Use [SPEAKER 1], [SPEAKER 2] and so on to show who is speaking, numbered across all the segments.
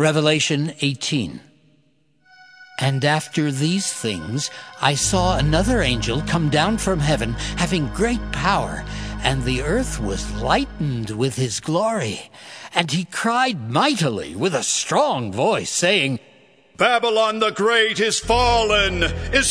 [SPEAKER 1] Revelation 18. And after these things, I saw another angel come down from heaven, having great power, and the earth was lightened with his glory. And he cried mightily with a strong voice, saying,
[SPEAKER 2] Babylon the Great is fallen,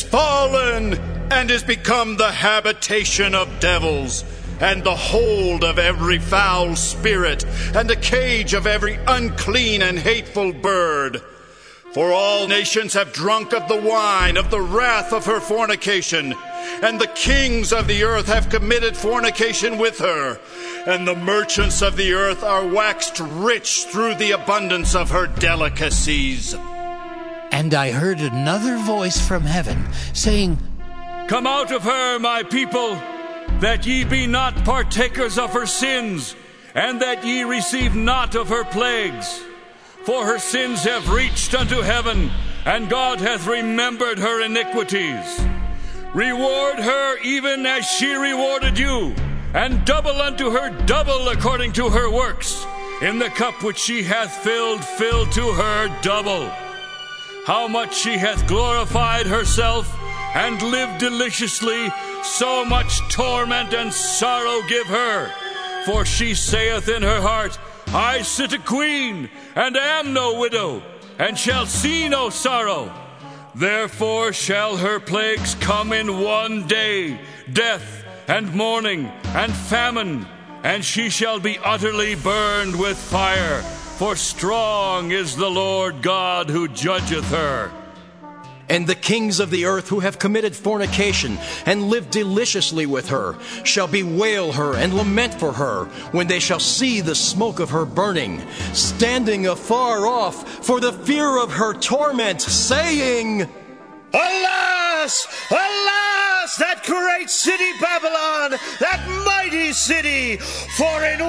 [SPEAKER 2] and is become the habitation of devils, and the hold of every foul spirit, and the cage of every unclean and hateful bird. For all nations have drunk of the wine of the wrath of her fornication, and the kings of the earth have committed fornication with her, and the merchants of the earth are waxed rich through the abundance of her delicacies.
[SPEAKER 1] And I heard another voice from heaven, saying,
[SPEAKER 3] Come out of her, my people, that ye be not partakers of her sins, and that ye receive not of her plagues. For her sins have reached unto heaven, and God hath remembered her iniquities. Reward her even as she rewarded you, and double unto her double according to her works. In the cup which she hath filled, fill to her double. How much she hath glorified herself, and lived deliciously, so much torment and sorrow give her. For she saith in her heart, I sit a queen, and am no widow, and shall see no sorrow. Therefore shall her plagues come in one day, death, and mourning, and famine, and she shall be utterly burned with fire. For strong is the Lord God who judgeth her.
[SPEAKER 4] And the kings of the earth who have committed fornication and lived deliciously with her shall bewail her and lament for her when they shall see the smoke of her burning, standing afar off for the fear of her torment, saying,
[SPEAKER 5] Alas! Alas! That great city Babylon, that mighty city! For in 1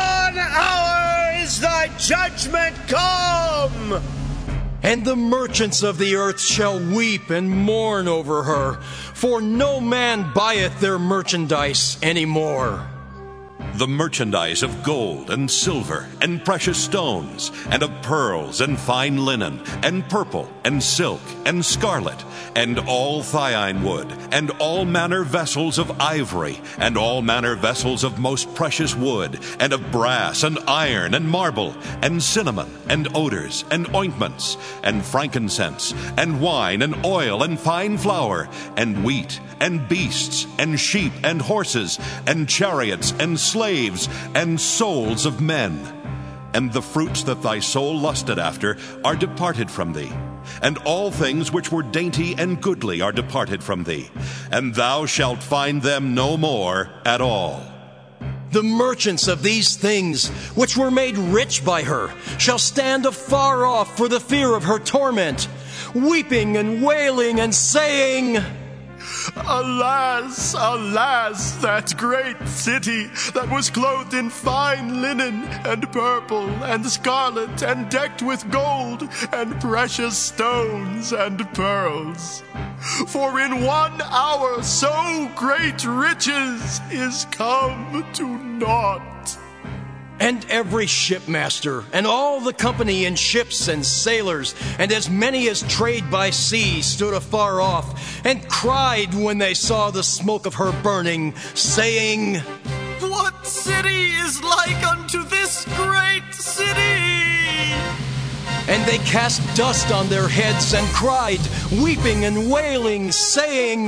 [SPEAKER 5] hour is thy judgment come!
[SPEAKER 4] And the merchants of the earth shall weep and mourn over her, for no man buyeth their merchandise any more.
[SPEAKER 6] The merchandise of gold and silver and precious stones, and of pearls and fine linen, and purple and silk and scarlet, and all thine wood, and all manner vessels of ivory, and all manner vessels of most precious wood, and of brass and iron and marble, and cinnamon and odors and ointments, and frankincense, and wine and oil and fine flour, and wheat and beasts, and sheep and horses, and chariots and slaves, and souls of men. And the fruits that thy soul lusted after are departed from thee, and all things which were dainty and goodly are departed from thee, and thou shalt find them no more at all.
[SPEAKER 4] The merchants of these things, which were made rich by her, shall stand afar off for the fear of her torment, weeping and wailing and saying,
[SPEAKER 7] Alas, alas, that great city that was clothed in fine linen and purple and scarlet and decked with gold and precious stones and pearls. For in 1 hour so great riches is come to naught.
[SPEAKER 4] And every shipmaster, and all the company in ships and sailors, and as many as trade by sea, stood afar off, and cried when they saw the smoke of her burning, saying,
[SPEAKER 8] What city is like unto this great city?
[SPEAKER 4] And they cast dust on their heads, and cried, weeping and wailing, saying,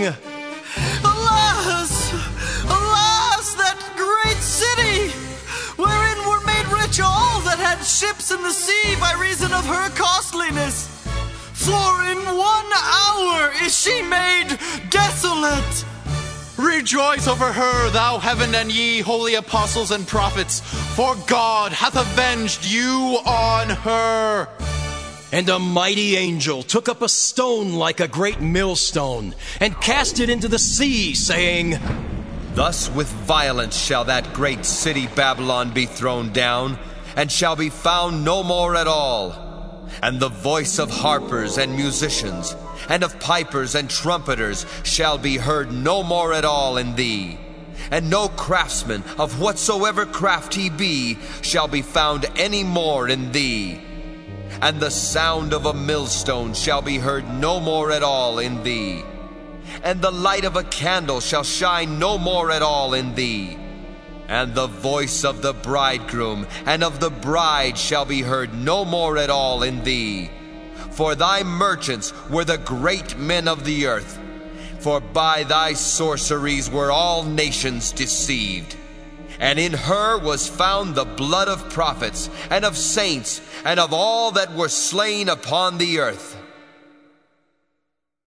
[SPEAKER 8] Alas! Alas, that great city! Wherein were made rich all that had ships in the sea by reason of her costliness. For in 1 hour is she made desolate.
[SPEAKER 9] Rejoice over her, thou heaven, and ye holy apostles and prophets, for God hath avenged you on her.
[SPEAKER 4] And a mighty angel took up a stone like a great millstone, and cast it into the sea, saying,
[SPEAKER 10] Thus with violence shall that great city Babylon be thrown down, and shall be found no more at all. And the voice of harpers and musicians, and of pipers and trumpeters shall be heard no more at all in thee. And no craftsman of whatsoever craft he be shall be found any more in thee. and the sound of a millstone shall be heard no more at all in thee. And the light of a candle shall shine no more at all in thee. And the voice of the bridegroom and of the bride shall be heard no more at all in thee. For thy merchants were the great men of the earth. For by thy sorceries were all nations deceived. And in her was found the blood of prophets, and of saints, and of all that were slain upon the earth,